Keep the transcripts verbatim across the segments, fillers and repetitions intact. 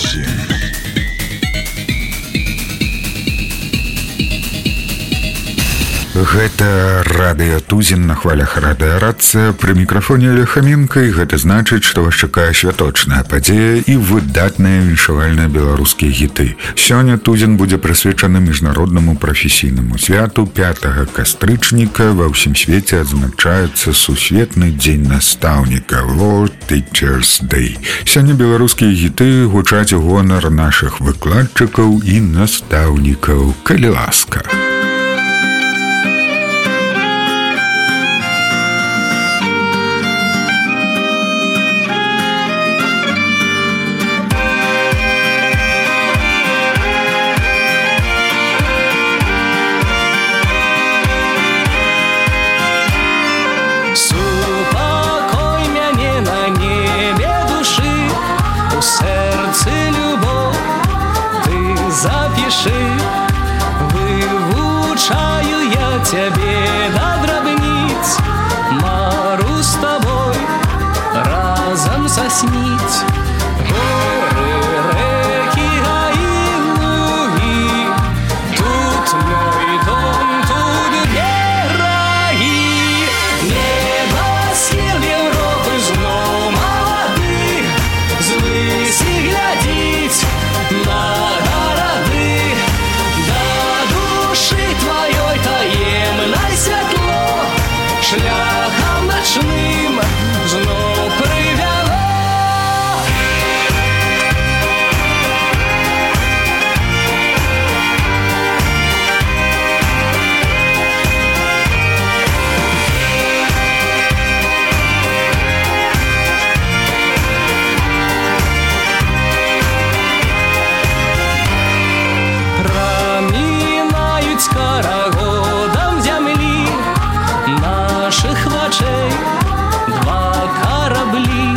Тузин. Гэта радыё Тузін на хвалях радыарацыя. Пры мікрафоне Лехаменка, і гэта значыць, што вас чакае святочная падзея і выдатныя віншавальныя беларускія хіты. Сёння Тузін будзе прысвечаны міжнароднаму прафесійнаму святу пятага кастрычніка. Ва ўсім свеце адзначаецца сусветны дзень настаўніка World Teachers Day. Сёння беларускія хіты гучаць у гонар нашых выкладчыкаў і настаўнікаў. Калі ласка. Вывучаю я тебе до драбниц, мару с тобой разом соснить. Горы, реки, гаи, луги, тут мой дом, тут герои. Небо сил Европы знов молодых, звыси глядеть на шляхом ночным знов привело. Проминают скорогодом земли наших вачей два корабли,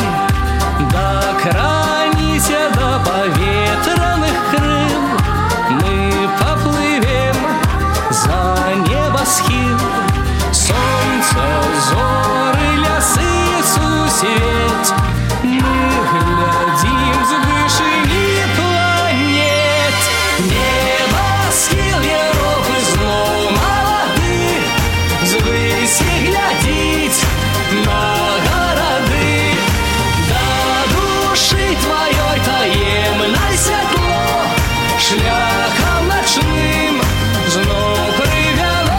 докранися до поветранных крыл. Мы поплывем за небосхил, солнце, зоры, лясы, сусвет. Мы глядим с вышини планет. Небосхил Европы знов молодых, звыси глядеть на городы. До души твоей таемной светло шляхом ночным знов привело.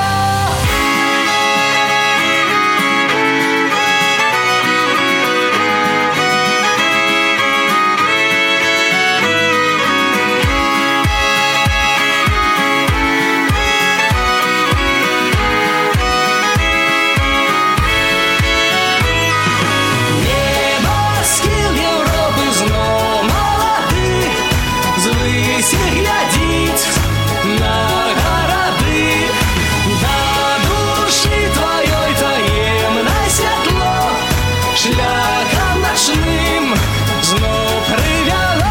Звыси глядеть на городы, до души твоей таемной светло шляхом ночным знов привело.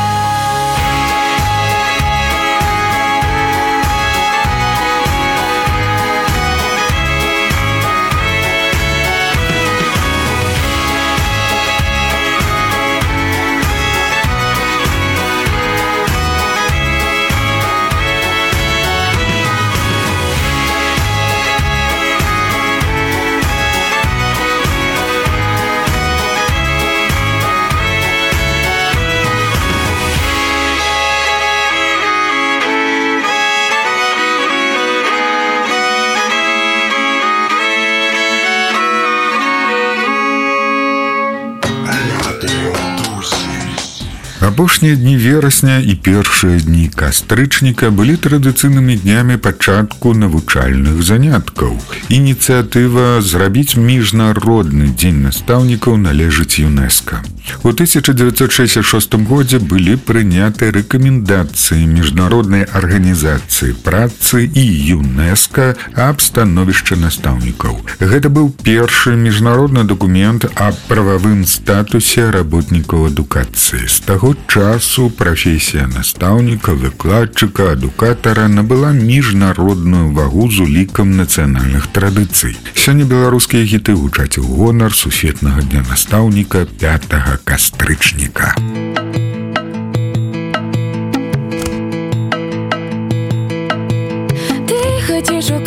Апошнія дні верасня і першыя дні кастрычніка былі традыцыйнымі днямі пачатку навучальных заняткаў. Ініцыятыва зрабіць міжнародны дзень настаўнікаў належыць ЮНЕСКО. У тысяча девятьсот шестьдесят шестом годзе былі прыняты рэкамендацыі міжнароднай арганізацыі працы і ЮНЕСКО аб становішчы настаўнікаў. Гэта быў першы міжнародны дакумент аб прававым статусе работнікаў адукацыі. З таго часу прафесія настаўніка, выкладчыка, адукатара набыла міжнародную вагу з улікам нацыянальных традыцый. Сёння беларускія хіты гучаць у гонар сусветнага дня настаўніка пятага кастрычніка.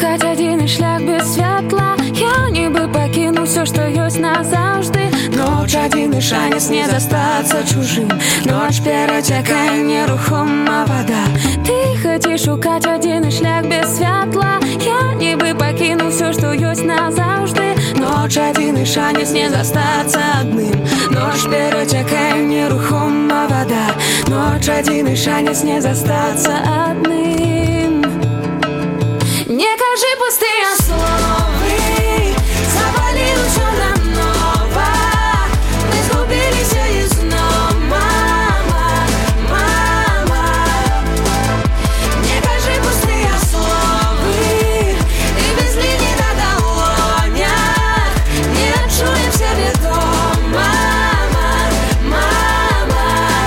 шукаць адзіны шлях без святла. Я нібы пакіну ўсё, што ёсць назаўжды. Ноч, адзіны шанец не застацца чужым. Ноч перацякае нерухома вада. Ты хацеш шукаць адзіны шлях без святла. Я нібы пакіну ўсё, што ёсць назаўжды. Ноч, адзіны шанец не застацца адным. Ноч перацякае нерухома вада. Ноч, адзіны шанец не застацца адным. Не кажы пустыя словы, завалі ўсё нанова. Мы згубіліся ізноў, мама, мама. Не кажы пустыя словы, і без ліній на далонях не адчуем сябе дома, мама.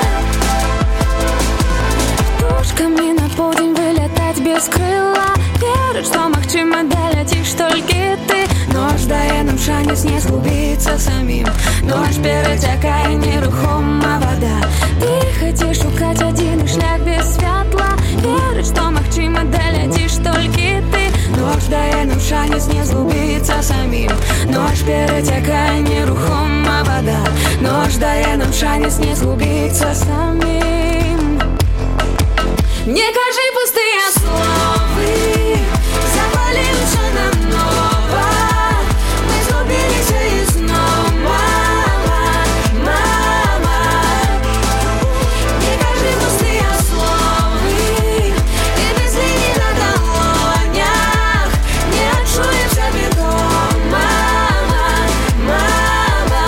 Птушкамі на поўдзень вылятаць без крыла. Верыць, што магчыма даляціш толькі ты. Ноч дае нам шанец не згубіцца самім. Ноч перацякае нерухома вада. Ты хацеш шукаць адзіны шлях без святла. Верыць, што магчыма даляціш толькі ты. Ноч дае нам шанец не згубіцца самім. Ноч перацякае нерухома вада. Ноч дае нам шанец не згубіцца самім. Не кажы пустыя словы, завалі ўсё нанова. Мы згубіліся ізноў, мама, мама. Не кажы пустыя словы, і без ліній на далонях не адчуем сябе дома, мама.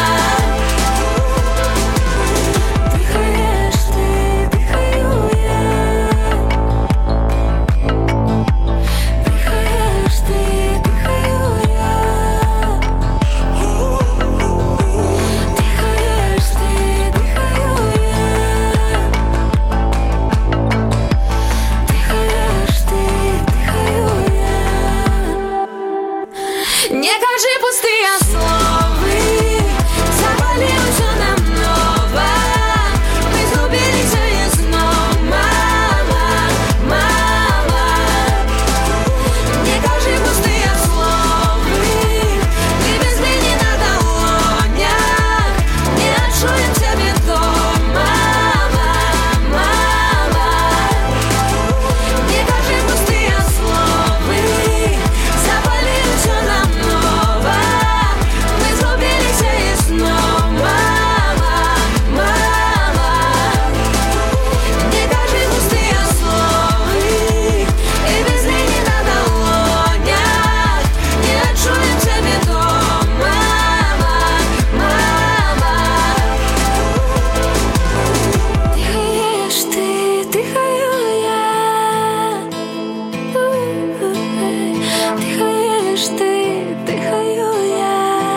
Дыхаеш ты, дыхаю я. Дыхаеш ты, дыхаю я. Дыхаеш ты, дыхаю я. Дыхаеш ты, дыхаю я. Не кажы пустыя словы, завалі ўсё нанова. Мы згубіліся ізноў, мама, мама. Не кажы пустыя словы, і без ліній на далонях не адчуем сябе дома, мама. Не кажы пустыя словы, завалі ўсё нанова. Мы згубіліся ізноў, мама, мама. Не кажы пустыя словы, і без ліній на далонях не адчуем сябе дома, мама. Дыхаеш ты, дыхаю я. Дыхаеш ты, дыхаю я.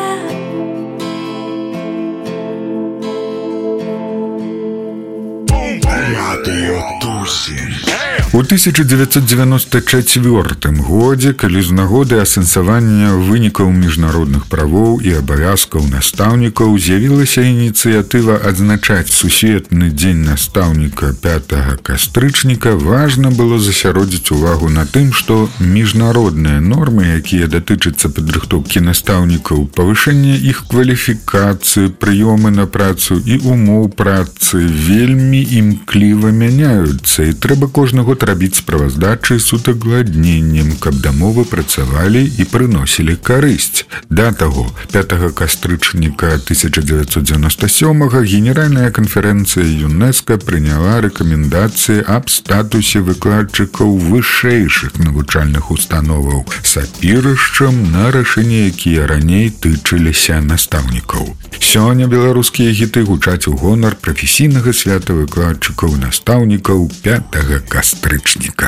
У тысяча девятьсот девяносто четвёртым годзе, калі з нагоды асэнсавання вынікаў міжнародных правоў і абавязкаў настаўнікаў з'явілася ініцыятыва адзначаць сусветны дзень настаўніка пятага кастрычніка, важна было засяродзіць увагу на тым, што міжнародныя нормы, якія датычацца падрыхтоўкі настаўнікаў, павышэння іх кваліфікацыі, прыёмы на працу і умоў працы вельмі імкліва мяняюцца, і трэба кожны год рабіць справаздачы з удакладненнем, каб дамовы працавалі і прыносілі карысць. Да таго, пятага кастрычніка тысяча девятьсот девяносто сёмага Генеральная канферэнцыя ЮНЕСКО прыняла рэкамендацыі аб статусе выкладчыкаў вышэйшых навучальных установаў з апірышчам на рашэнні, якія раней тычыліся настаўнікаў. Сёння беларускія гіты гучаць у гонар прафесійнага свята выкладчыкаў настаўнікаў пятага кастрычніка.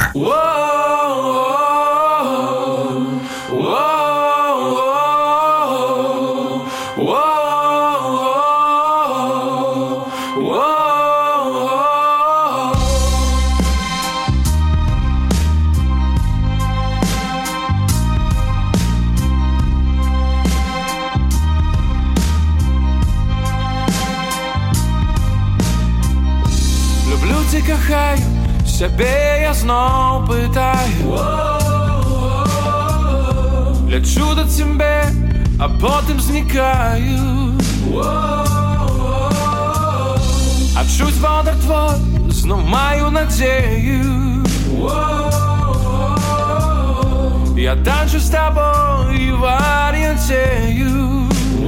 Люблю ці кахаю, сябе я зноў пытаю. Лечу до тебе, а потім зникаю. А чуть водар твой, знов маю надію. Я танчу з тобою в орієнтію.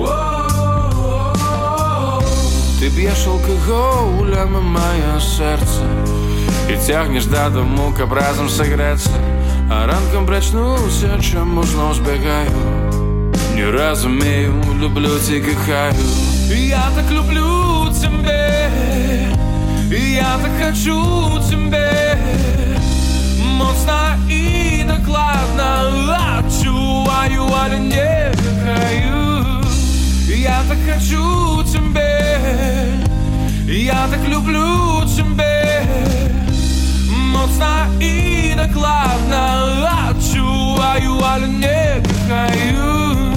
Ти б'єш алкоголем моє серце і тягнеш додому, каб разом согреться. А ранком прочнуся, чому знов збігаю. Не розумію, люблю і кохаю. Я так люблю тебе, я так хочу тебе. Моцно і докладно відчуваю, але не кохаю. Я так хочу тебе, я так люблю тебе. Моцно і докладно відчуваю, але не кохаю.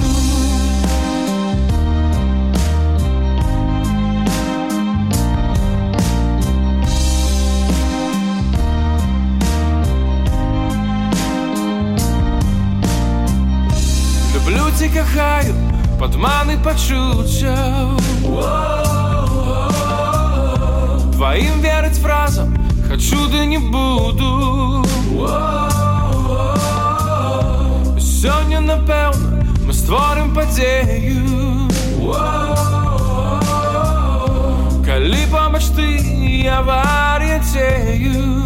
Люблю і кохаю, подмани почуття. Твоим верить фразам хочу, да не буду. Сьогодні, напевно, ми створим подію. Коли помочти, я в орієнтію.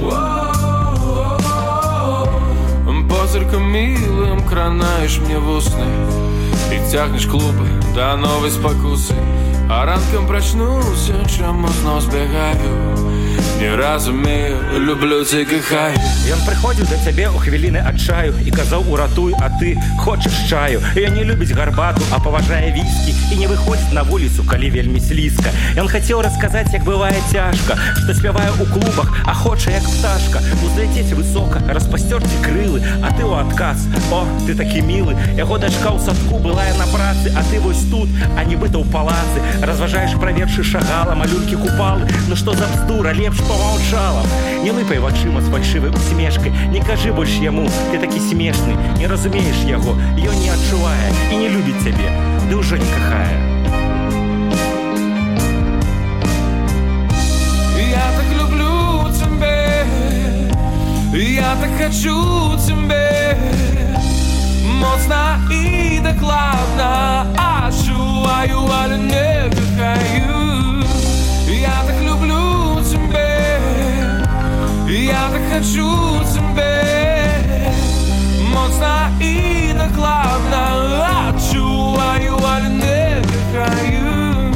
Позырком милым кранаешь мне в усны и тягнешь клубы до новой спокусы. А ранком прочнуся, чому знов збігаю. Не розумію, люблю і кохаю. Ён прыходзіў да цябе ў хвіліны адчаю і казаў уратуй, а ты хочаш чаю. Ён не любіць гарбату, а паважае віскі і не выходзіць на вуліцу, калі вельмі слізка. Ён хацеў расказаць, як бывае цяжка, што спявае ў клубах, а хоча як пташка узляцець высока, распасцёрці крылы, а ты ў адказ. О, ты такі мілы. Яго дачка ў садку была на працы, а ты вось тут, а нібыта ў палацы. Разважаеш пра вершы Шагала, малюнкі Купалы. Ну што за бздура, лепш помаўчала. Не лыпай вачыма з фальшывай усмешкай, не кажы больш яму, ты такі смешны. Не разумееш яго, ён не адчувае і не любіць цябе, ды ўжо не кахае. Я так люблю тебе, я так хочу тебе. Моцно і докладно відчуваю, але не кохаю. Я так люблю тебе, я так хочу тебе. Моцно і докладно відчуваю, але не кохаю.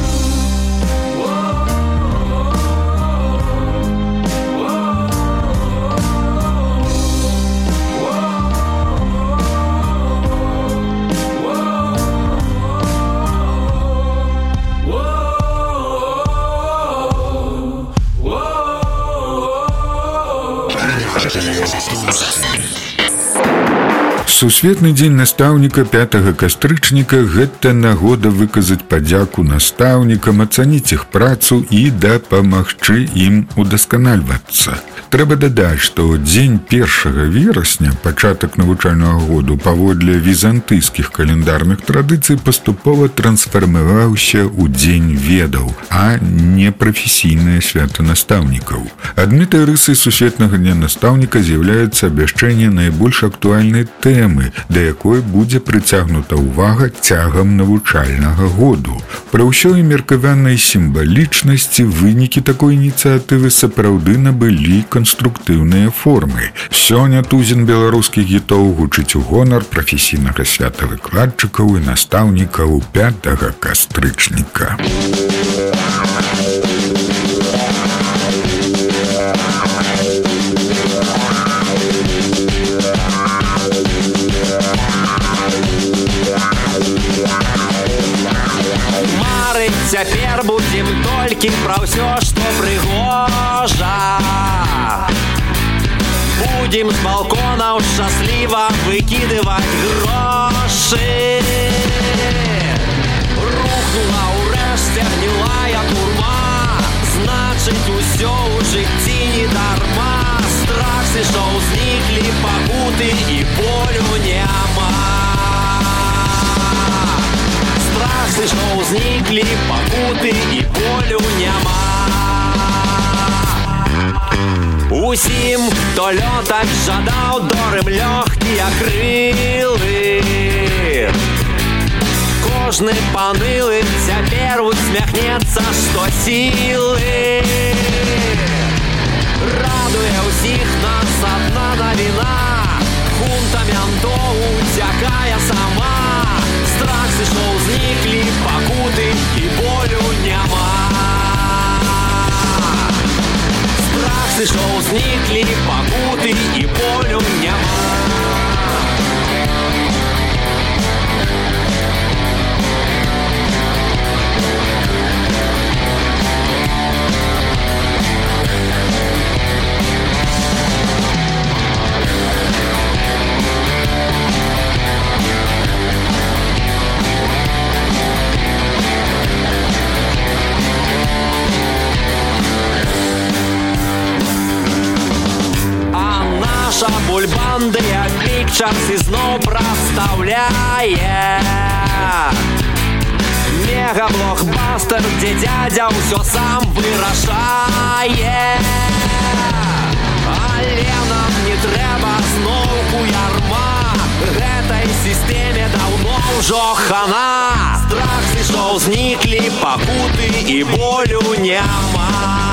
Сусветны дзень настаўніка пятага кастрычніка – гэта нагода выказаць падзяку настаўнікам, ацаніць іх працу і дапамагчы ім удасканальвацца. Трэба дадаць, што дзень першага верасня, пачатак навучальнага году, паводле візантыйскіх календарных традыцый паступова трансфармаваўся ў дзень ведаў, а не прафесійнае свята настаўнікаў. Адметай рысай сусветнага дня настаўніка з'яўляецца абвяшчэнне найбольш актуальнай тэмы, да якой будзе прыцягнута ўвага цягам навучальнага году. Пра ўсё і меркаванай сімвалічнасці вынікі такой ініцыятывы сапраўды набылі канструктыўныя формы. Сёння тузін беларускіх гітоў гучыць у гонар прафесійнага свята выкладчыкаў і настаўнікаў пятага кастрычніка. Цяпер будзем толькі пра ўсё, што прыгожа. Будзем з балконаў шчасліва выкідываць грошы. Рухнула ўрэшце гнілая турма, значыць усё ў жыцці не дарма. Страх сышоў, зніклі пакуты і болю няма. Страхи, що узниклі, пакути і болю нема. Усім, хто льотать жадав, дорим легкі крили. Кожны понылый цяпер усмяхнецца, што сілы. Радуе ўсіх нас адна навіна, хунта мянтоў уцякае сама. Страх сышоў, зніклі пакуты і болю няма. Страх сышоў, зніклі пакуты і болю няма. Бульбандыя Pictures ізноў прадстаўляе мега-блокбастер, дзе дзядзя ўсё сам вырашае. Але нам не трэба зноўку ярма, гэтай сістэме даўно ўжо хана. Страх сышоў, зніклі пакуты і болю няма.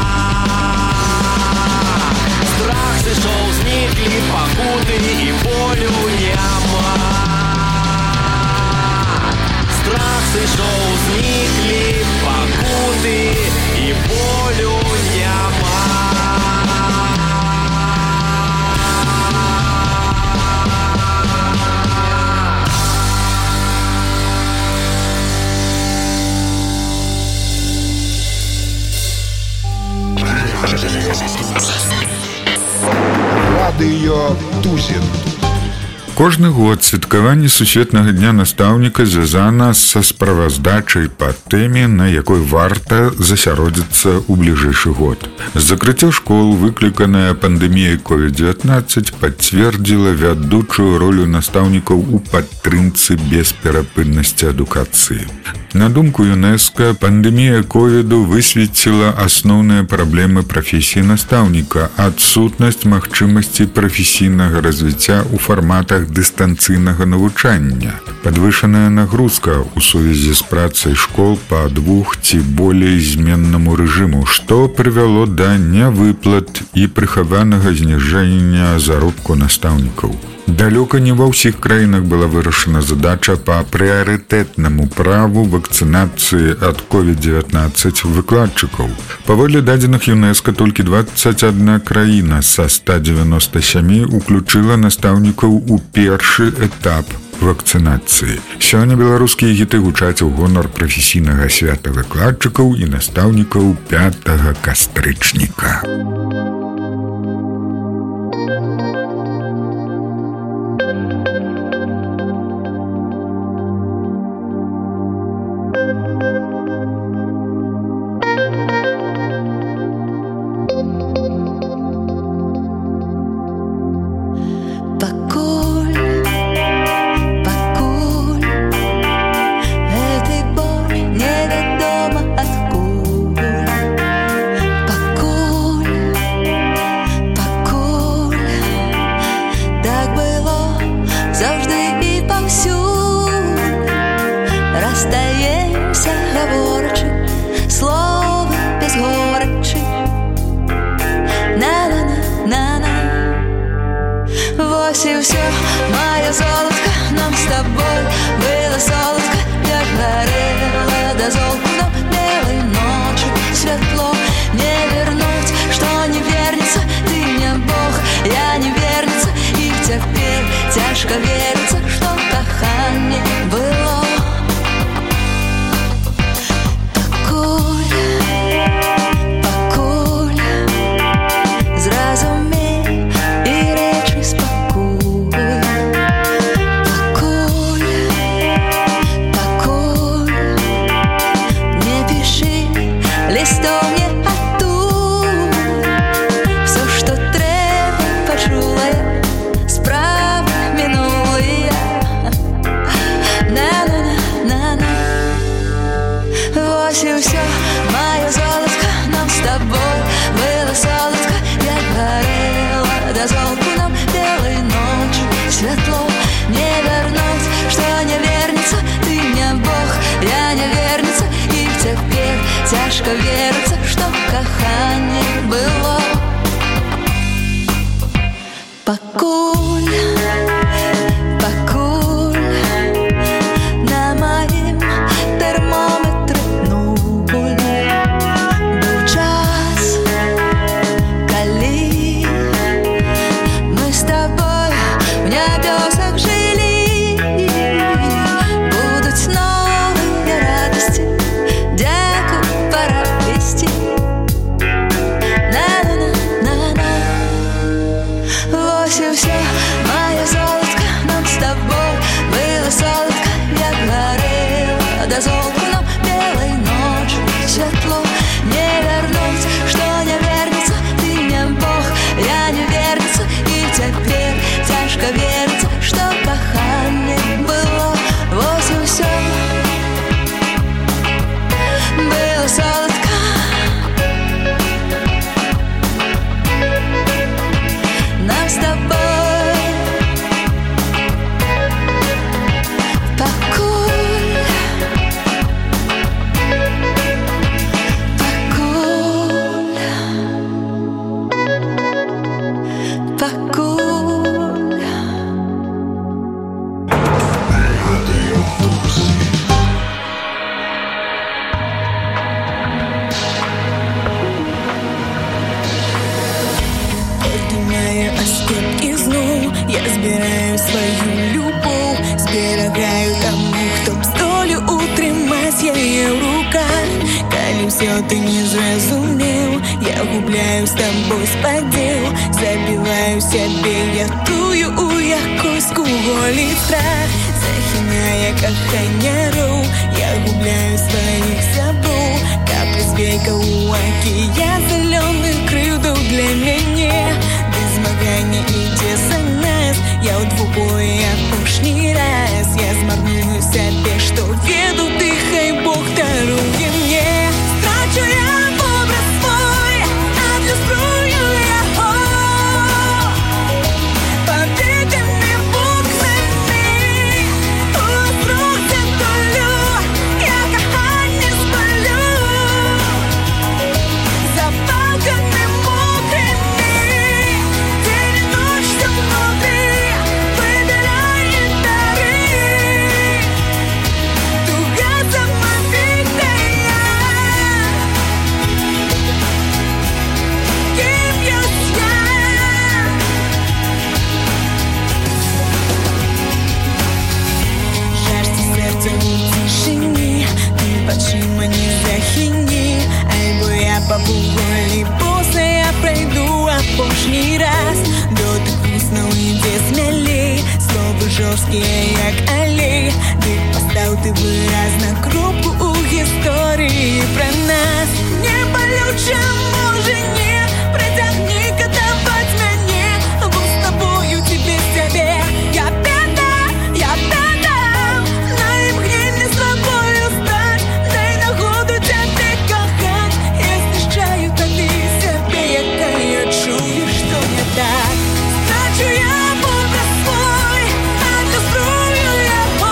Страх сышоў, зніклі пакуты і болю няма. Страх сышоў, зніклі пакуты і болю няма. Радыё Тузін. Кожны год святкаванне сусветнага дня настаўніка звязана са справаздачай па тэме, на якой варта засяродзіцца ў бліжэйшы год. Закрыццё школ, выкліканая пандэміяй ковід дзевятнаццаць, пацвердзіла вядучую ролю настаўнікаў у падтрымцы бесперапыннасці адукацыі. На думку ЮНЕСКО, пандэмія ковіду высветціла асноўныя праблемы прафесіі настаўніка, адсутнасць магчымасці прафесійнага развіцця ў фарматах дыстанцыйнага навучання, падвышаная нагрузка ў сувязі з працай школ па двух ці болей зменнаму рэжыму, што прывяло да нявыплат і прыхаванага зніжэння заробку настаўнікаў. Далёка не ва ўсіх краінах была вырашана задача па прыярытэтнаму праву вакцынацыі ад ковід дзевятнаццаць выкладчыкаў. Паводле дадзеных ЮНЕСКО толькі дваццаць адна краіна са ста дзевяноста сямі уключыла настаўнікаў у першы этап вакцынацыі. Сёння беларускія гіты гучаць у гонар прафесійнага свята выкладчыкаў і настаўнікаў пятага кастрычніка. Невядома адкуль, пакуль кохання було. Покуль, покуль на моїм термометрі нуль. Був час, коли ми з тобою в небесах жили. Будуть нові радості, дяку пора вести. На-на-на-на-на. Ось і все, моя золотка, нам с тобой было сладко, як горело до золотка, нам белой ночью светло. Не вернуть, что не вернется, ты не Бог, я не вернется. И теперь тяжко верится, что кохание было. Вот и все, было сладко. Нам с тобой покуль, покуль, покуль. Поднимаю аспект і знов я збираю свою любов, зберігаю тому, хто б столю утримась, я є в руках. Коли все ти не зрозумів, я губляю з тобою споділ, забиваю себе, я тую у якусь куголі страх. Захиняя кохання ров, я губляю своїх забув. Капли звейка у океан зеленых кривдов для мене. Без змагання іде за нас, я у двобої опошній раз. Я змарную себе, що веду, дихай Бог дарує мне. Страчу я образ свой, отлюструю його побитими буквами. Уструк затулю, я кохання спалю запалками мокрими. День и ночь все внутри, выбирает дары. Туга самобитная, кем я я. Жарься серце у тишині, ти почима не захини. Альбо я по вуголі боса, я пройду опошній раз. Дотик вкусно іде смілей, слово жорсткі, як алей. Ти постав, ти вираз на кропку у історії про нас. Не болюче, може не, притягни, катавать мене. Був з тобою, тебе себе, я п'ята, я п'ята. На імгненне з тобою стать, дай нагоду тебе кохать. Я знищаю тобі себе, яка я чую, що не так. Страчу я образ свой, отлюструю його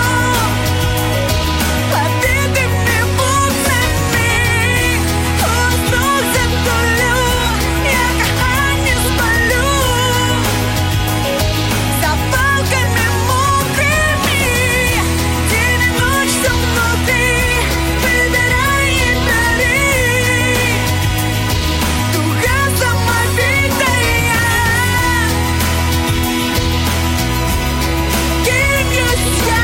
побитими буквами. Уструк затулю, я кохання спалю запалками мокрими. День и ночь все внутри, выбирает дары. Туга самобитная, кем есть я.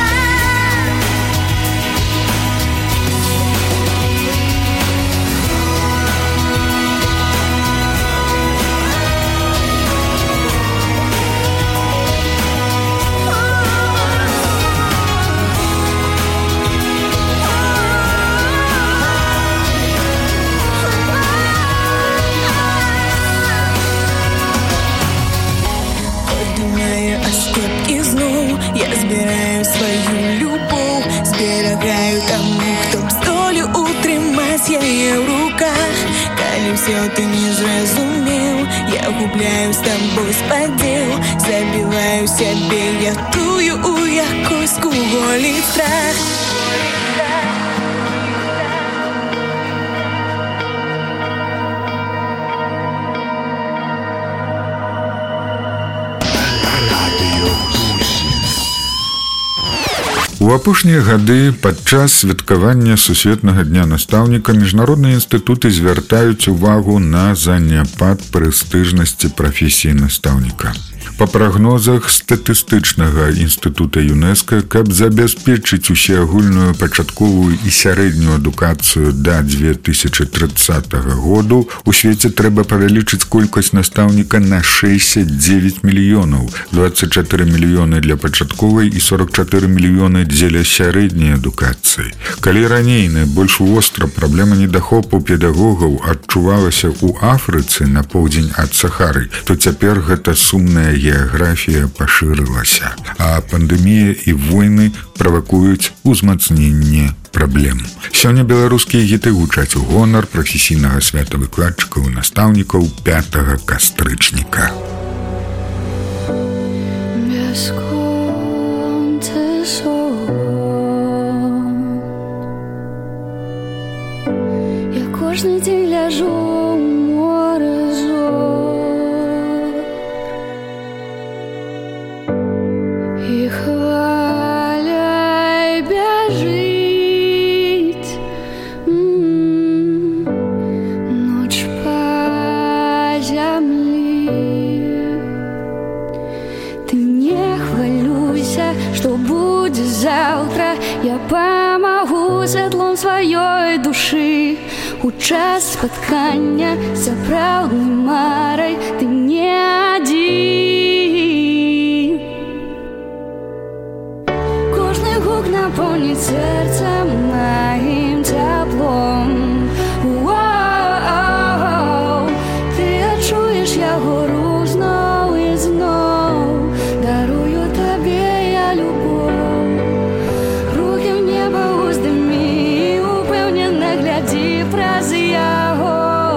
Поднимаю аспект і знов я збираю свою любов, зберігаю тому, хто б столю утримась, я є в руках. Коли все ти не зрозумів, я губляю з тобою споділ, забиваю себе, я тую у якусь куголі страх. У апошнія гады падчас святкавання сусветнага дня настаўніка міжнародныя інстытуты звяртаюць увагу на заняпад прэстыжнасці прафесіі настаўніка. Па прагнозах статыстычнага інстытута ЮНЕСКО, каб забяспечыць усеагульную пачатковую і сярэднюю адукацыю да две тысячы тридцатага году, у свеце трэба павялічыць колькасць настаўніка на шэсцьдзесят девять мільёнаў, двадцать четыре мільёны для пачатковай і сорок четыре мільёны дзеля сярэдняй адукацыі. Калі раней найбольш востра праблема недахопу педагогаў адчувалася ў Афрыцы на поўдзень ад Сахары, то цяпер гэта сумная геаграфія пашырылася, а пандэмія і войны правакуюць узмацненне праблем. Сёння беларускія гіты гучаць у гонар прафесійнага свята выкладчыкаў і настаўнікаў пятага кастрычніка. Я кожны дзень ляжу ў моры зор і хваляй бяжыць ноч па зямлі. Ты не хвалюйся, што будзе заўтра, я памагу святлом сваёй душы. У час спаткання з сапраўднай марай ты не адзін. Кожны гук напоўніць сэрца маім цяплом. Уоу, ты адчуеш яго рух зноў і зноў. Дарую табе я любоў. Рукі ў неба ўздымі, упэўнена глядзі праз яго.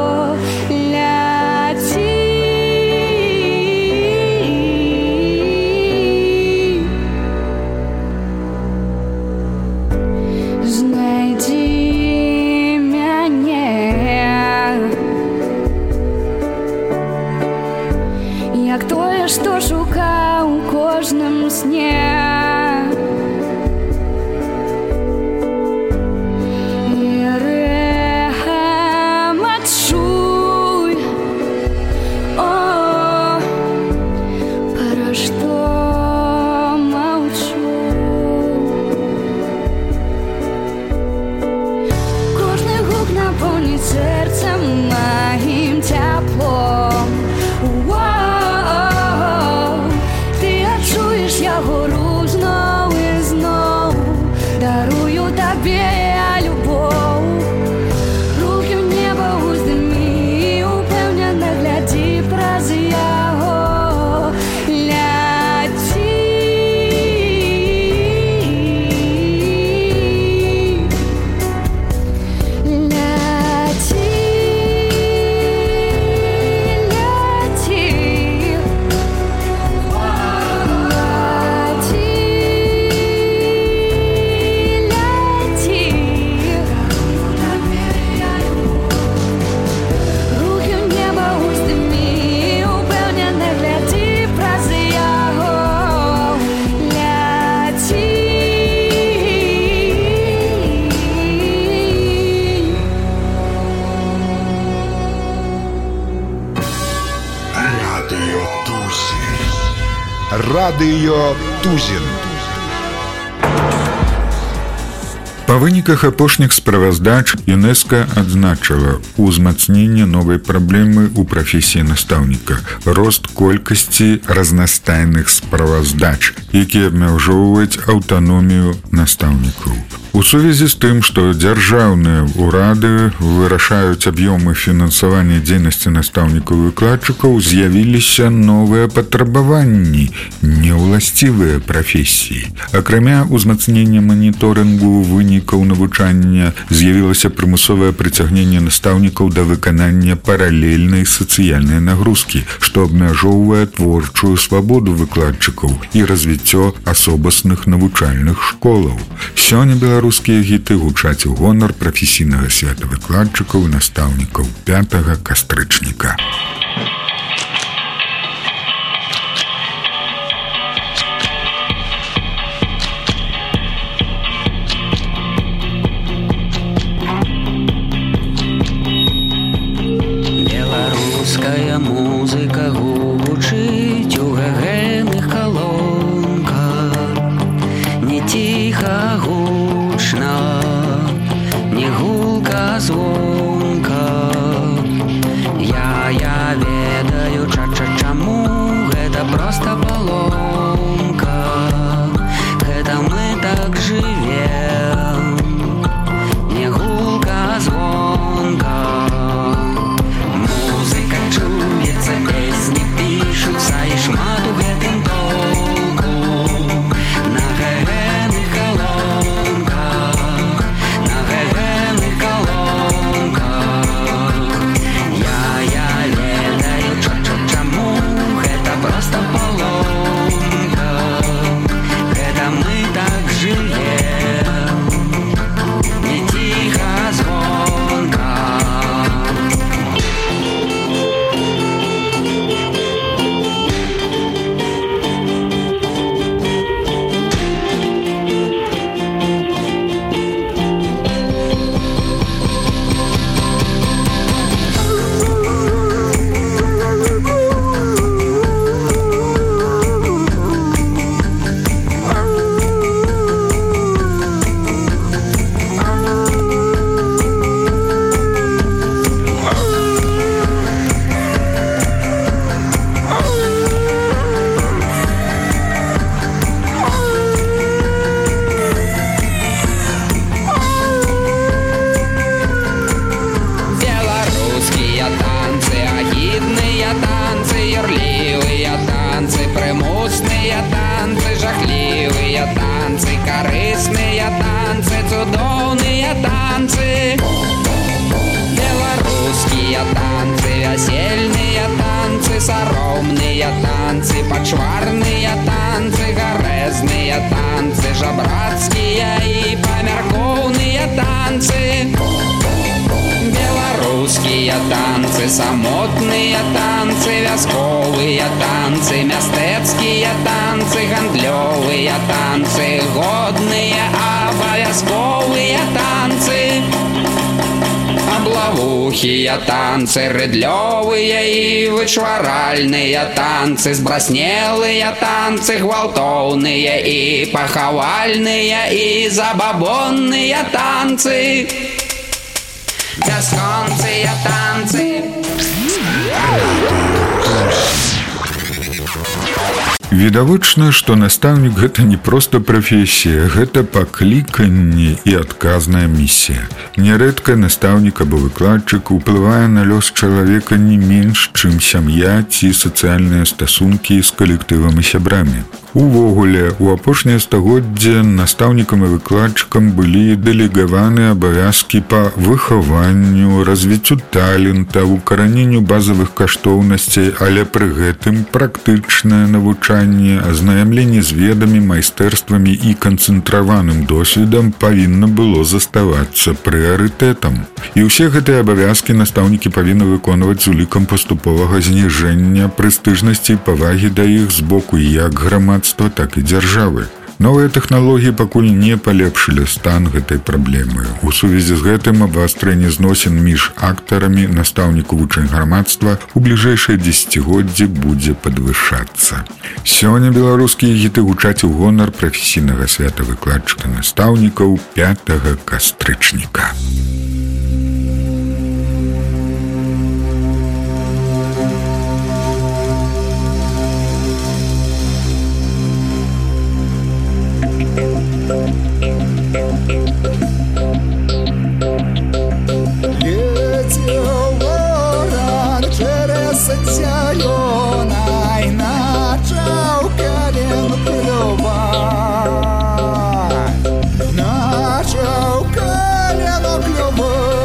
Як тое, што шукаў у кожным сне. І рэхам адчуй, о, пра што маўчу. Кожны гук напоўніць сэрца маім цяплом. Яго рух зноў і зноў. Дарую табе я любоў. Рукі ў неба ўздымі, упэўнена глядзі праз яго. Ляці. Ляці. Радыё Тузін. Па выніках апошніх справаздач ЮНЕСКО адзначыла узмацненне новай праблемы ў прафесіі настаўніка, рост колькасці разнастайных справаздач, якія абмяжоўваюць аўтаномію настаўнікаў. У сувязі з тым, што дзяржаўныя ўрады вырашаюць аб'ёмы фінансавання дзейнасці настаўнікаў-выкладчыкаў, з'явіліся новыя патрабаванні, неўласцівыя прафесіі. Акрамя ўзмацнення маніторынгу вынікаў навучання, з'явілася прымусовае прыцягненне настаўнікаў да выканання паралельнай сацыяльнай нагрузкі, што абмяжоўвае творчую свабоду выкладчыкаў і развіццё асобасных навучальных школаў. Сёння беларускія гіты гучаць у гонар прафесійнага свята выкладчыкаў і настаўнікаў пятага кастрычніка. Руская музыка гучыць у гагельных калонках. Не ціха гучна, не гулка звонка. Я, я ведаю, ча-ча-чаму гэта проста паломка. Гэта мы так жывем, не гулка звонка. Музыка чуецца, песні пішуцца і шмат у гэтым толку. На гагельных калонках, на гагельных калонках. Я, я ведаю, ча-ча-чаму гэта проста паломка. Гэта мы так жывем, не ціха звонка. Беларускія танцы, агідныя танцы, ярлівыя танцы, прымусныя танцы, жахлівыя танцы, карысныя танцы, цудоўныя танцы. Беларускія танцы, вясельныя танцы, саромныя танцы, пачварныя танцы, гарэзныя танцы, жабрацкія і памяркоўныя танцы. Беларускія танцы, самотныя танцы, вясковыя танцы, мястэцкія танцы, гандлёвыя танцы, годныя абавязковыя танцы. Аблавухія танцы, рыдлёвыя і вычваральныя танцы, збраснелыя танцы, гвалтоўныя і пахавальныя і забабонныя танцы. Бясконцыя танцы. Відавочна, што настаўнік гэта не проста прафесія, гэта пакліканне і адказная місія. Нярэдка настаўнік або выкладчык уплывае на лёс чалавека не менш, чым сям'я ці сацыяльныя стасункі з калектывам і сябрамі. Увогуле, у апошняе стагоддзе настаўнікам і выкладчыкам былі дэлегаваны абавязкі па выхаванню, развіццю талента, укараненню базавых каштоўнасцей, але пры гэтым практычнае навучанне, азнаямленне з ведамі, майстэрствамі і канцэнтраваным досведам павінна было заставацца прыярытэтам. І ўсе гэтыя абавязкі настаўнікі павінны выконваць з улікам паступовага зніжэння прэстыжнасці і павагі да іх з боку як грамадства, так і дзяржавы. Новыя тэхналогіі пакуль не палепшылі стан гэтай праблемы. У сувязі з гэтым абвастрэнне зносін між актарамі, настаўніку, вучань, грамадства у бліжэйшыя дзесяцігоддзі будзе падвышацца. Сёння беларускія гіты гучаць у гонар прафесійнага свята выкладчыка настаўнікаў пятага кастрычніка. Начал колено клювать.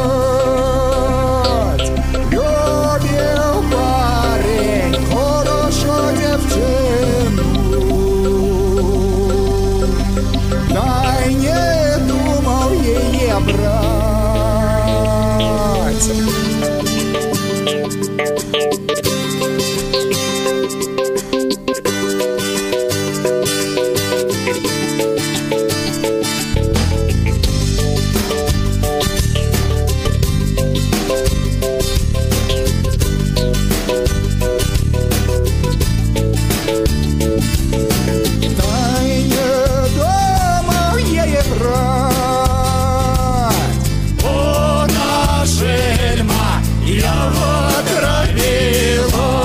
повело.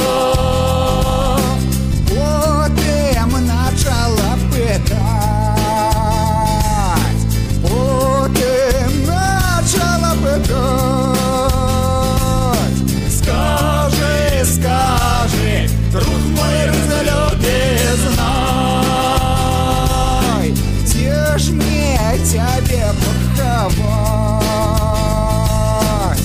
Потім начала питать, потім начала питать. Скажи, скажи, друг мой разлюбезный, где ж мне тебе поховать?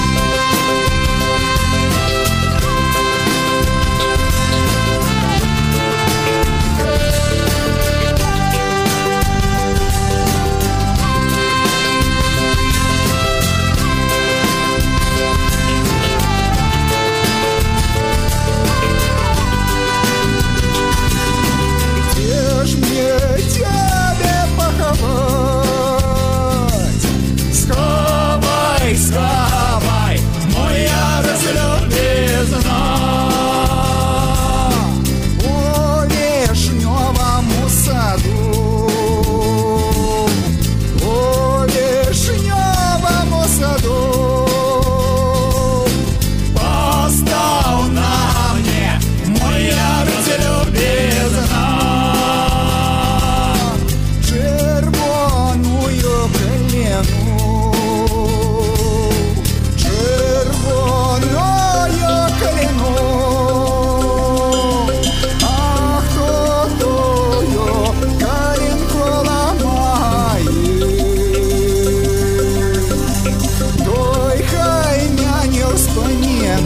Где ж мне тебе поховать? Сховай, сховай, моя разлюбезна, у вишневому саду, у вишневому саду. Постав на мне, моя разлюбезна, червоную клену, червоную клену. Ах, тою калинку ламає, той хай меня не вспоминает.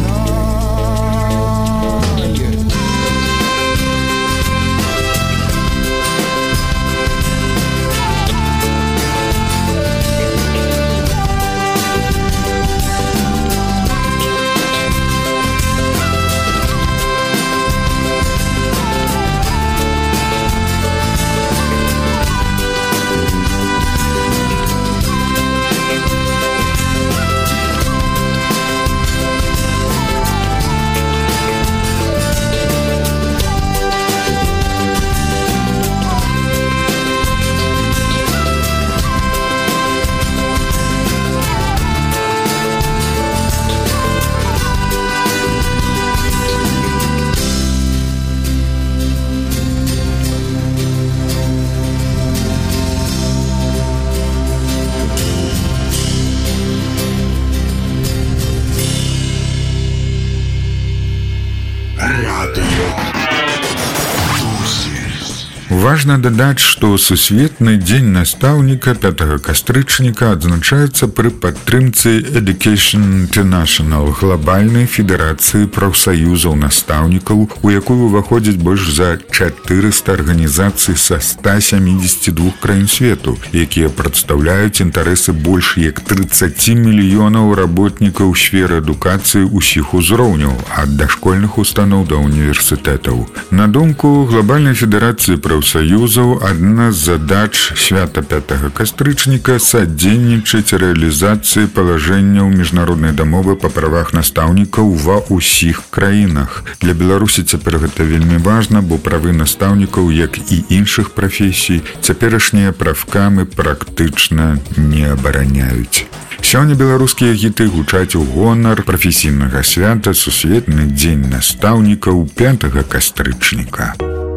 Важно дадаць, што сусветны дзень настаўніка пятага кастрычніка адзначаецца пры падтрымцы Education International, глобальнай федэрацыі прафсаюзаў настаўнікаў, у якую уваходзяць больш за чатырыста арганізацый са ста сямідзесяці двух краін свету, якія прадстаўляюць інтарэсы больш як трыццаці мільёнаў работнікаў сферы адукацыі ўсіх узроўняў, ад дашкольных устаноў да універсітэтаў. На думку глобальнай федэрацыі прафсаюзаў, адна з задач свята пятага кастрычніка садзейнічаць рэалізацыі палажэнняў міжнароднай дамовы па правах настаўнікаў ва ўсіх краінах. Для Беларусі цяпер гэта вельмі важна, бо правы настаўнікаў, як і іншых прафесій, цяперашнія правкамы практычна не абараняюць. Сёння беларускія гіты гучаць у гонар прафесійнага свята сусветны дзень настаўнікаў пятага кастрычніка.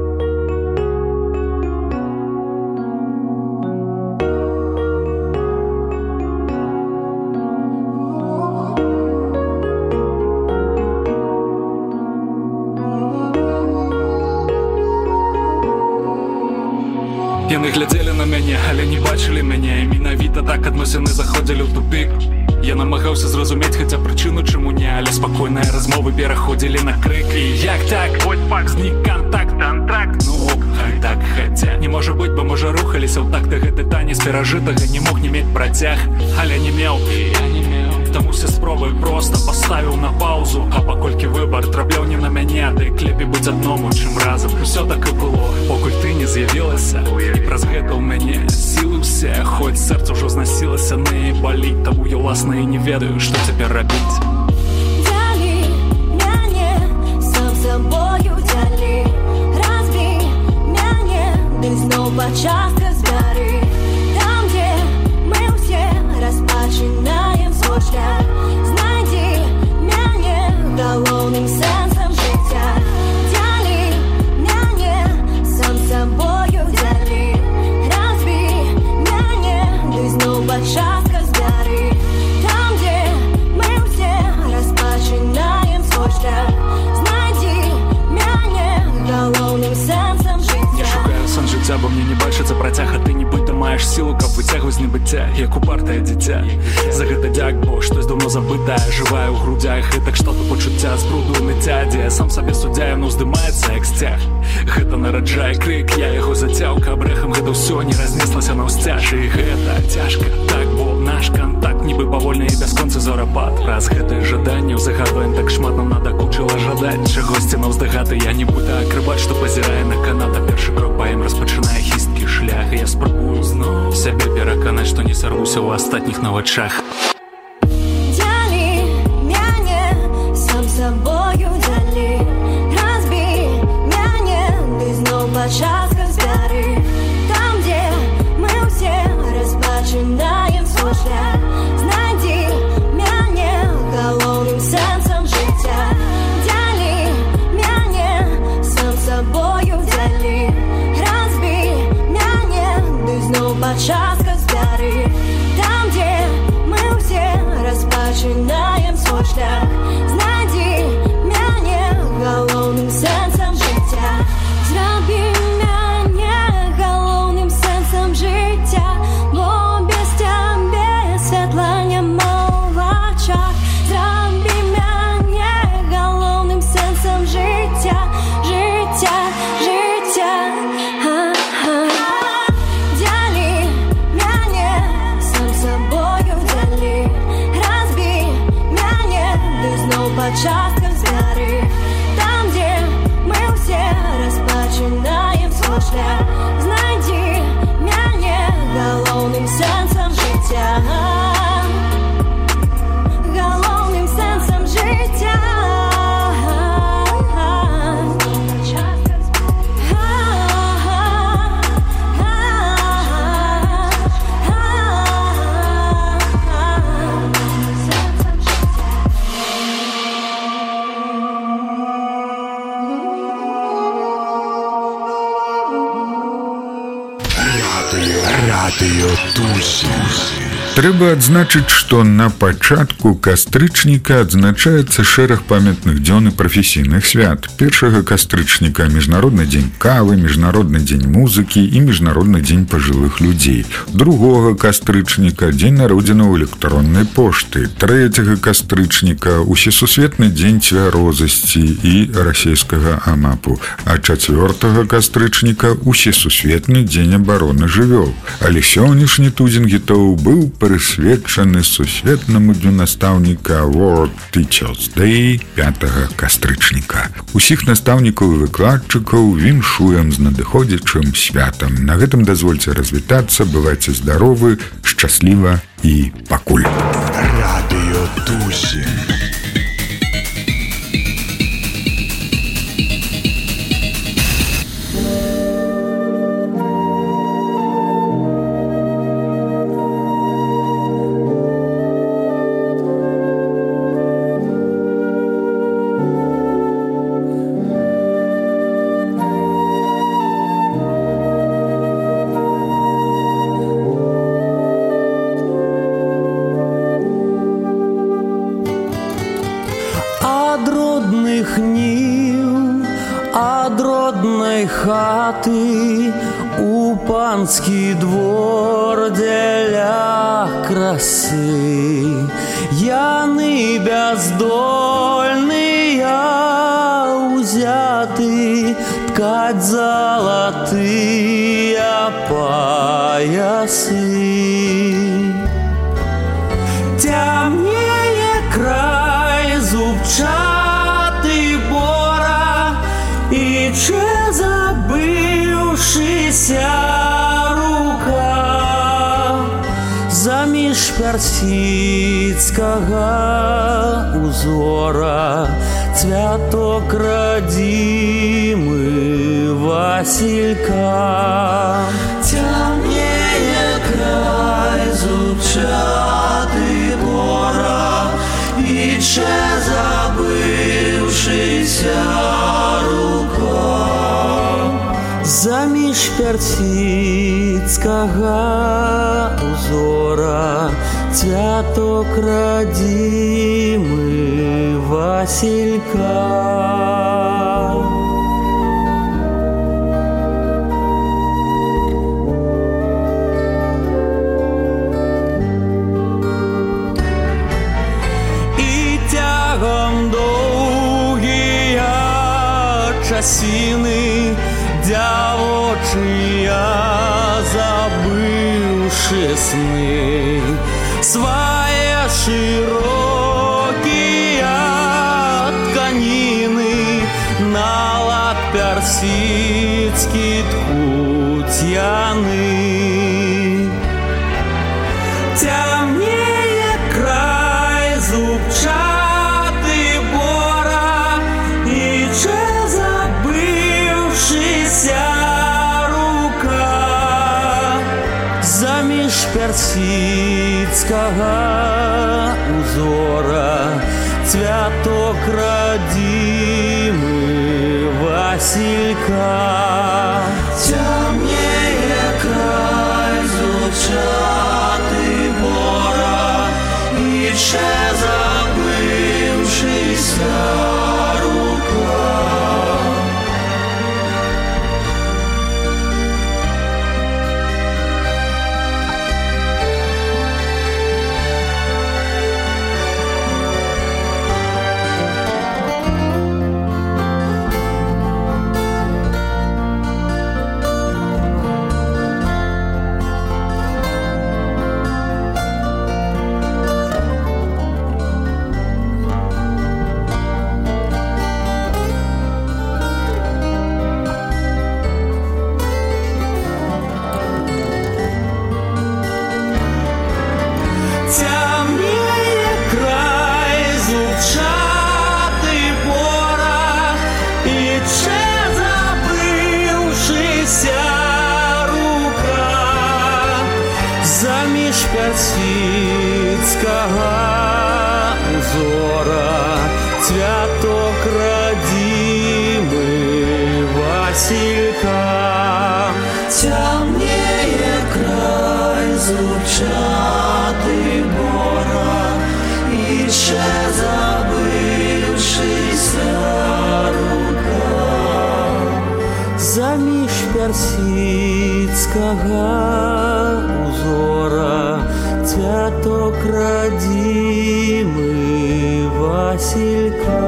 Яны глядзелі на мяне, але не бачылі мяне, і менавіта так адносіны заходзілі ў тупік. Я намагаўся зразумець хаця прычыну, чаму не, але спакойныя размовы пераходзілі на крык. І як так? Вось пак знік кантакт, антракт. Ну ок, хай так, хаця не можа быць, бо можа рухаліся ў такта гэты танец перажытага, не мог не мець працяг, але не меў, я не меў. Таму все спробы проста паставіў на паузу, а паколькі выбар трапляў не на мяне, ды клепей быць адному, чым разам. Усё так і было, покуль ты не з'явілася, і праз гэта ў мяне сілы ўсе, хоць сэрца ўжо знасілася, не баліць, таму я ўласна і не ведаю, што цяпер рабіць. Дзялі мяне, сам сабою дзялі, разбі мяне, ды зноў па частках збяры. Там, дзе мы ўсе распачынаем свой шлях, знайдзі мяне, жыцця, як упартае дзіця. За гэта дзяк, бо штось даўно забытае жывае ў грудзях, і так што-то пачуцця з бруду ныцця, дзе сам сабе суддзя, яно ўздымаецца як сцяг. Гэта нараджае крык, я яго зацяў, каб рэхам гэта ўсё не разнеслася наўсцяж. І гэта цяжка, так, бо наш кантакт нібы павольны і бясконцы зорапад. Праз гэтае жаданне ўзагадваем так шмат, нам надакучыла жадаць чагосьці наўздагады. Я не буду акрыбаць, што пазірае на каната. Першы крок па ім распачынае хісткі шлях, і я спрабую зноў сябе пераканаць, што не сарвуся ў астатніх на вачах. Часто згары, там, где мы все распачинаем свой шлях. Знайди мяне галоўным сэнсам жыцця. Дзялі мяне сам сабою дзялі. Разбі мяне, ды зноў пачатка згары, там, где мы все распачинаем свой шлях. Знайди мяне галоўным сэнсам жыцця. Зрабі мяне галоўным сэнсам жыцця, бо без цябе святла няма ў вачах. Зрабі мяне галоўным сэнсам жыцця, жыцця, жыцця. Дзялі мяне сам сабою дзялі. Разбі мяне, ды зноў пачатка згары, там, дзе мы ўсе распачинаем свой шлях. Знайди мяне галоўным сэнсам жыцця, галоўным сэнсам жыцця. Радыё Тусі. Трэба адзначыць, што на пачатку кастрычніка адзначаецца шэраг памятных дзён і прафесійных свят. Першага кастрычніка міжнародны дзень кавы, міжнародны дзень музыкі і міжнародны дзень пажылых людзей. Другога кастрычніка дзень народзінаў электроннай пошты. Трэцяга кастрычніка усесусветны дзень цвярозасці і расейскага амапу. А чацвёртага кастрычніка усесусветны дзень абароны жывёл. Але сённяшні тузін гітоў быў прысвечаны сусветнаму дню настаўніка World Teachers Day пятага кастрычніка. Усіх настаўнікаў і выкладчыкаў віншуем з надыходзячым святам. На гэтым дазвольце развітацца, бывайце здаровы, шчасліва і пакуль. Радыё Тусі. Хаты у панскі двор дзеля красы, яны бяздольныя ўзяты ткаць залатыя паясы. Цямнее край зубчаты бора і забыўшыся рука заміж персідскага узора цвяток радзімы Васілька. Цямнее край зубчаты бора і забыўшыся рука заміж персідскага узора цвяток радзімы Васілька. апельсины дзявочыя, забыўшы сны свае шырокія тканіны, на лад персидскі ткуць яны. Цямнее край зубчаты бора, і че забывшися рука заміж персидскага узора, цвяток родимы Василька. Темнее край зубчаты бора, і ще забившися рука. Персидскага узора, цвяток родимы Василька. Темнее край зубчаты бора, і ще забившися рука заміж персидскага узора, цвяток родимы Василька.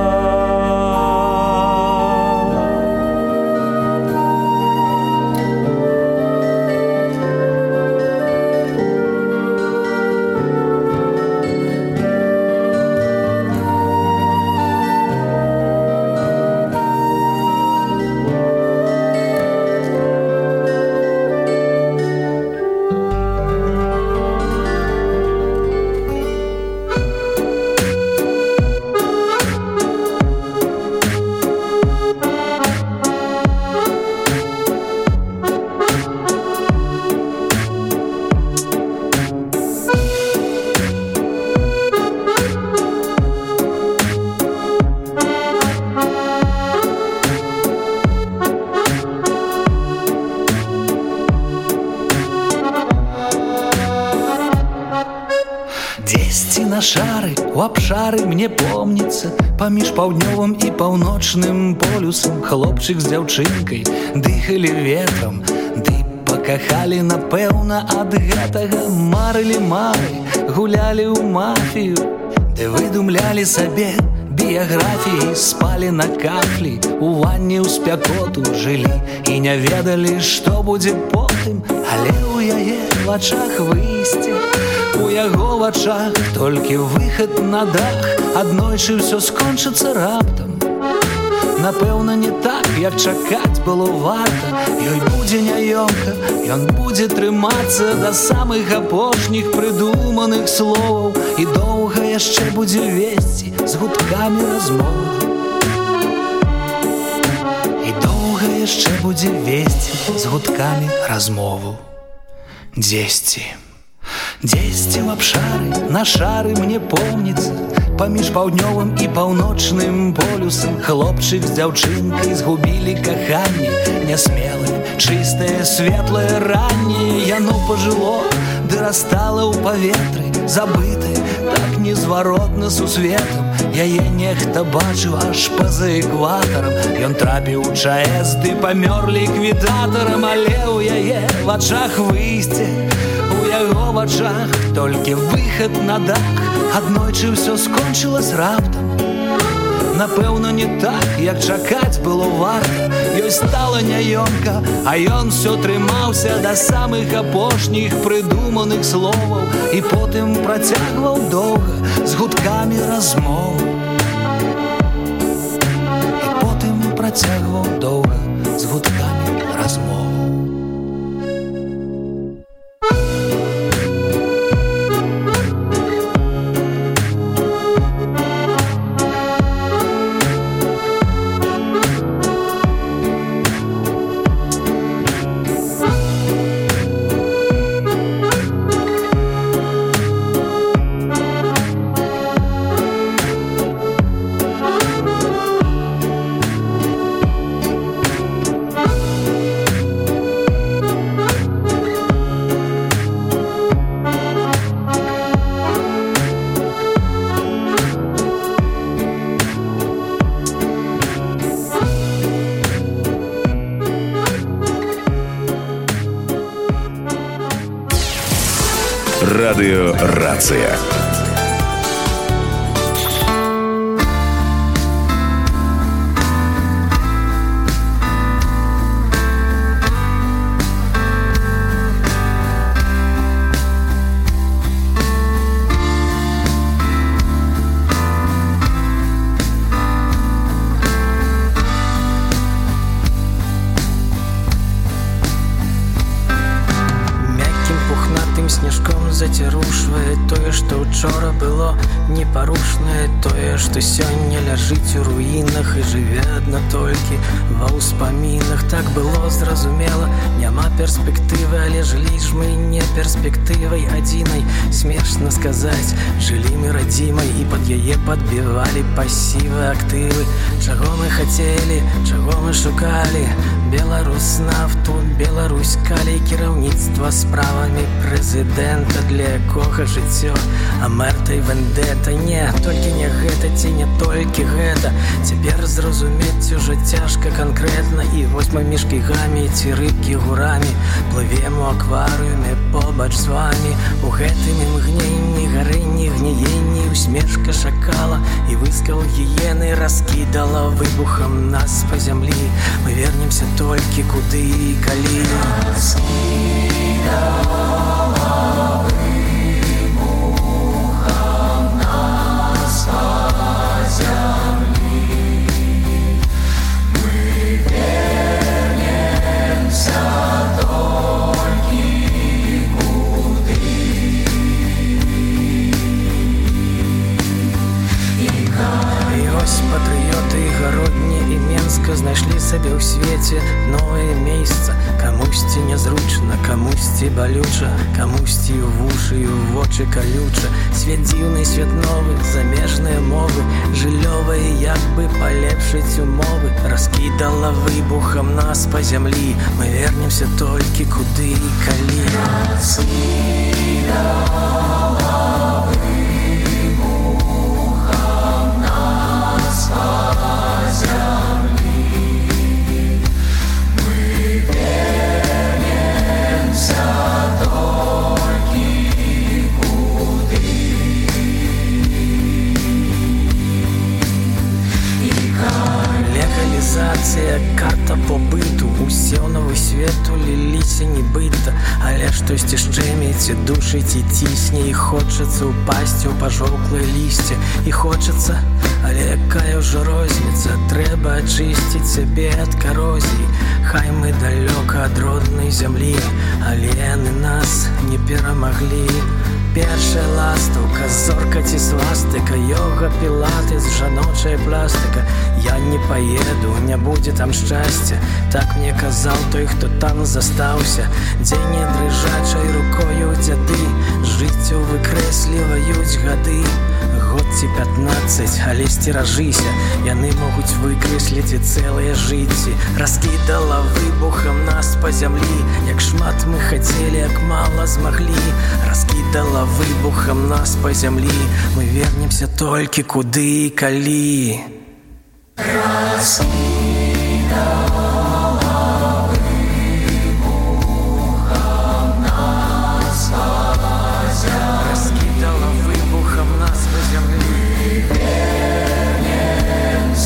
Шары, у абшары мне помніцца, паміж паўднёвым і паўночным полюсам хлопчык з дзяўчынкай дыхалі ветрам, ды пакахалі, напэўна, ад гэтага марылі мары, гулялі ў мафію, ды выдумлялі сабе біяграфіі, спалі на кафлі, у ванне ў спякоту жылі і не ведалі, што будзе потым, але ў яе вачах выйсце, у яго вачах толькі выхад на дах, аднойчы ўсё скончыцца раптам. Напэўна, не так, як чакаць было варта, ёй будзе няёмка, ён будзе трымацца да самых апошніх прыдуманых словаў і доўга яшчэ будзе весці з гудкамі размову. І доўга яшчэ будзе весці з гудкамі размову. Дзесьці Дзесьці ў абшары, на шары мне помніцца, паміж паўднёвым і паўночным полюсам хлопчык з дзяўчынкай згубілі каханне, нясмелае, чыстае, светлае ранне. Яно пажыло, ды растала ў паветры, забытае, так незваротна сусветам. Яе нехта бачыў аж па-за экватарам, ён трапіў у ЧАЭС, ды памёр ліквідатарам, але ў яе вачах выйсце, у яго вачах толькі выхад на дах, аднойчы ўсё скончылась раптам. напэўна, не так, як чакаць было варта. Ёй стала няёмка, а ён всё трымаўся да самых апошніх прыдуманых словаў і потым працягваў доўга з гудкамі размоў. І потым працягваў доўга з гудкамі размоў. Радио «Рация». Зацірушвае тое, што ўчора было непарушнае, тое, што сёння ляжыць у руінах і жыве адна толькі ва ўспамінах. Так было зразумела, няма перспектывы, але жылі ж мы не перспектывай адзінай. Смешна сказаць, жылі мы радзімай і пад яе падбівалі пасівы, актывы. Чаго мы хацелі, чаго мы шукалі? Беларуснафту, Беларусь калій, кіраўніцтва справамі прэзідэнта, для якога жыццё, а мэртай вендэта. Не, толькі не гэта, ці не толькі гэта. Цяпер зразумець ужо цяжка канкрэтна. І вось мы між кігамі ці рыбкі гурамі плывем у акварыуме побач з вамі. У гэтым імгненні, гарэнні, гніенні усмешка шакала і выскал гіены раскідала выбухам нас па зямлі. Мы вернемся толькі куды і калі. Раскідала выбухам нас па зямлі. Мы вернемся толькі куды і калі. І ось патрыёты і гародні і Менска знайшлі сабе ў свеце новае месца. Камусьці нязручна, камусьці балюча, камусьці ў вушы і ў вочы калюча. Свет дзіўны, свет новы, замежныя мовы, жыллёвыя як бы палепшыць умовы. Раскідала выбухам нас па зямлі. Мы вернемся толькі куды і калі. Раскідала выбухам нас па зямлі. Мы вернемся толькі куды і калі. Легалізацыя, карта побыту, усе новы свету ліліся нібыта, але штосьці шчэміць і душыць і цісне, і хочацца ўпасці ў пажоўклае лісце, і хочацца, але якая ўжо розніца, трэба ачысціць сябе ад карозіі. Хай мы далёка ад роднай зямлі, але яны нас не перамаглі. Першая ластаўка, зорка ці свастыка, йога, пілатэс, жаночая пластыка. Я не поеду, не будзе там шчасця, так мне казаў той, хто там застаўся. Дзень дрыжачай рукою дзяды, жыццё выкрэсліваюць гады. Год ці пятнаццаць, але сцеражыся, яны могуць выкрэсліць і цэлыя жыцці. Раскідала выбухам нас па зямлі, як шмат мы хацелі, як мала змаглі. Раскідала выбухам нас па зямлі. Мы вернемся толькі куды і калі. Раскідала выбухам нас па зямлі. Раскідала выбухам нас па зямлі. Мы вернемся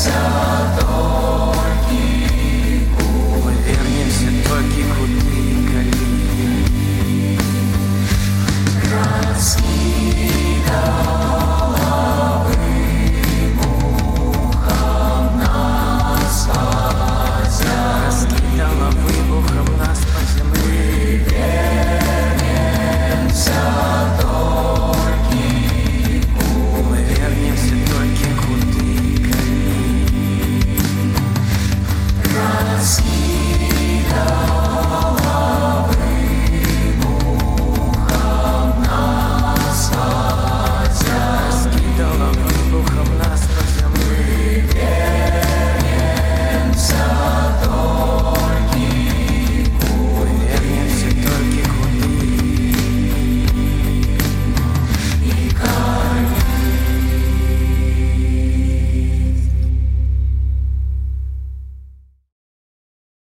носы.